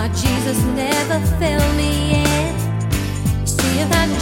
Jesus never failed me yet. See if that